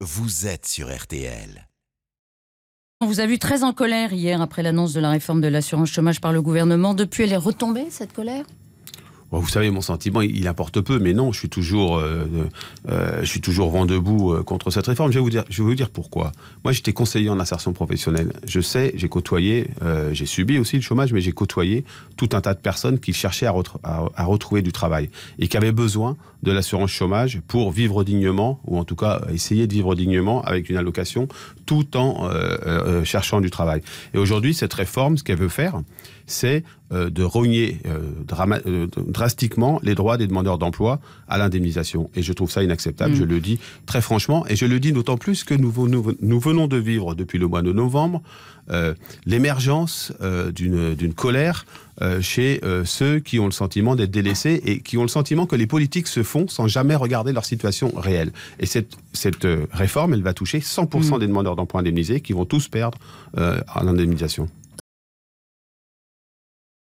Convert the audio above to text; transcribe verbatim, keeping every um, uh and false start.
vous êtes sur R T L. On vous a vu très en colère hier après l'annonce de la réforme de l'assurance chômage par le gouvernement. Depuis, elle est retombée, cette colère ? Bon, vous savez, mon sentiment, il importe peu, mais non, je suis toujours, euh, euh, je suis toujours vent debout euh, contre cette réforme. Je vais vous dire, je vais vous dire pourquoi. Moi, j'étais conseiller en insertion professionnelle. Je sais, j'ai côtoyé, euh, j'ai subi aussi le chômage, mais j'ai côtoyé tout un tas de personnes qui cherchaient à, re- à, à retrouver du travail et qui avaient besoin de l'assurance chômage pour vivre dignement, ou en tout cas essayer de vivre dignement avec une allocation, tout en euh, euh, cherchant du travail. Et aujourd'hui, cette réforme, ce qu'elle veut faire, c'est euh, de rogner euh, drama- euh, drastiquement les droits des demandeurs d'emploi à l'indemnisation. Et je trouve ça inacceptable, mmh. je le dis très franchement, et je le dis d'autant plus que nous, nous, nous venons de vivre depuis le mois de novembre euh, l'émergence euh, d'une, d'une colère euh, chez euh, ceux qui ont le sentiment d'être délaissés et qui ont le sentiment que les politiques se font sans jamais regarder leur situation réelle. Et cette, cette euh, réforme, elle va toucher cent pour cent mmh. des demandeurs d'emploi indemnisés qui vont tous perdre euh, à l'indemnisation.